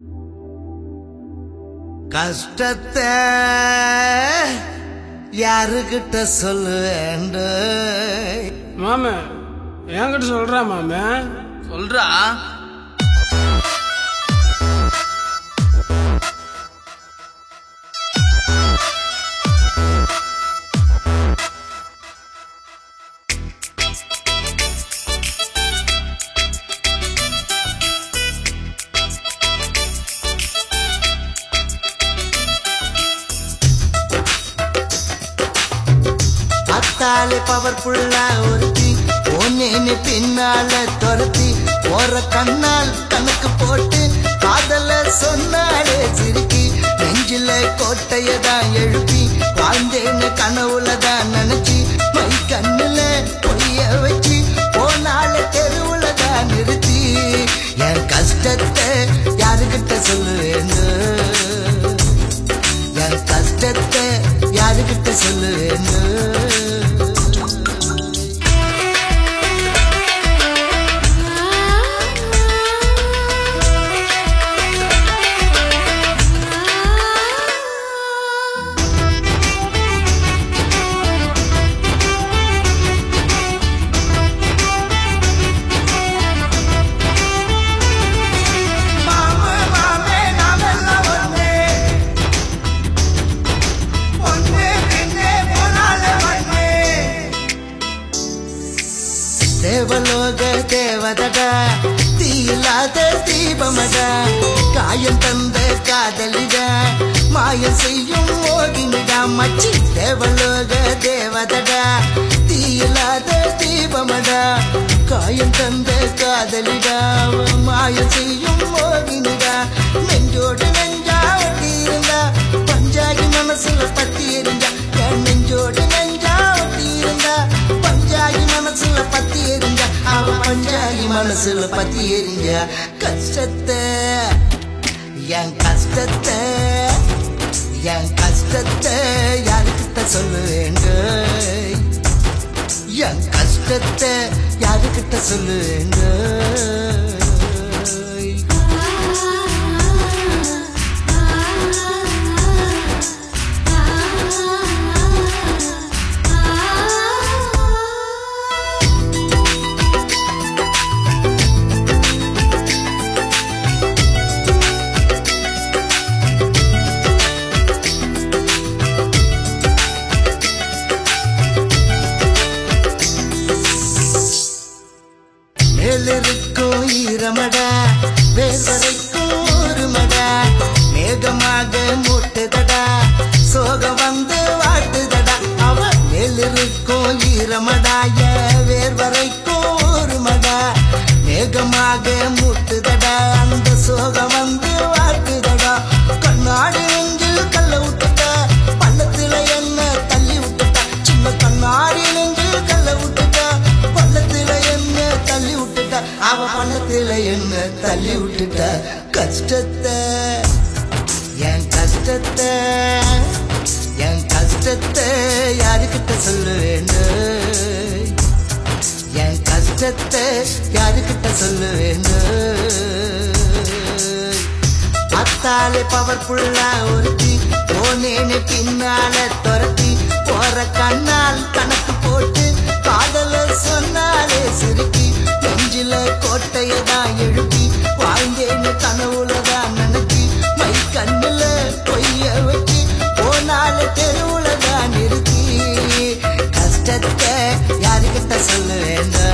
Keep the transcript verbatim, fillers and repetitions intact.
கஷ்டத்தை யாருக்கிட்ட சொல்லுவேண்ட மாம என்கிட்ட சொல்றா மாம சொல்றா. அத்தாலே பவர்ஃபுல்லா ஒருத்தி ஒன்னேன்னு பின்னால துரத்தி போற கண்ணால் கணக்கு போட்டு காதல சொன்னாலே சிரிக்கி நெஞ்சில கோட்டையதான் எழுப்பி வாழ்ந்தேன்னு கனவுலதான் நினைச்சி மை கண்ணுல பொய்ய வச்சு போனால தெருவுலதான் நிறுத்தி என் கஷ்டத்தை யாருக்கிட்ட சொல்லுவேன்னு என் கஷ்டத்தை யாருக்கிட்ட சொல்லுவேன்னு தேவலோக தேவதடா தீயில்லாத தீபமடா காயம் தந்த காதலிடா மாயம் செய்யும் மோகினிடா மச்சி தேவலோக தேவதடா தீயில்லாத தீபமடா காயம் தந்த காதலிடா மாயம் செய்யும் மோகினிடா நெஞ்சோடு நெஞ்சா ஒட்டி இருந்தா பஞ்சாகி மனசுல பத்தி எரிஞ்சா என் நெஞ்சோடு நெஞ்சா ஒட்டி இருந்தா பஞ்சாகி மனசுல பத்தி எரிஞ்சா அவ பஞ்சாகி மனசுல பத்தி எரிஞ்சா கஷ்டத்தை என் கஷ்டத்தை என் கஷ்டத்தை யாருக்கிட்ட சொல்லுவேங்க என் கஷ்டத்தை யாருக்கிட்ட சொல்லுவேங்க மேலிருக்கும் ஈரமடா வேர்வரைக்கும் ஊருமடா மேகமாக மூட்டுதடா சோகம் வந்து வாட்டுதடா அவ மேலிருக்கும் ஈரமடாய வேர்வரைக்கும் ஊருமடா மேகமாக மூட்டுதடா அந்த சோகம் வந்து வாட்டுதடா கண்ணாடி நெஞ்சில் கல்ல விட்டுட்டா பள்ளத்துல என்ன தள்ளி விட்டுட்டா சின்ன கண்ணாடி நெஞ்சில் கல்ல விட்டுட்டா பள்ளத்துல என்ன தள்ளி விட்டுட்டா அவ பள்ளத்துல என்ன தள்ளி விட்டுட்டா கஷ்டத்தை என் கஷ்டத்தை என் கஷ்டத்தை யாருக்கிட்ட சொல்லுவேன்னு என் கஷ்டத்தை யாருக்கிட்ட சொல்லுவேன்னு அத்தாலே பவர்ஃபுல்லா ஒருத்தி போனேன்னு பின்னால துரத்தி போற கண்ணால் கணக்கு போட்டு காதல சொன்னாலே சிரிக்கி நெஞ்சில கோட்டையதான் எழுப்பி வாழ்ந்தேன்னு கனவுலதான் நினைச்சி மை கண்ணுல பொய்ய வச்சு போனால தெருவுலதான் நிறுத்தி கஷ்டத்தை யாருக்கிட்ட சொல்லுவேன்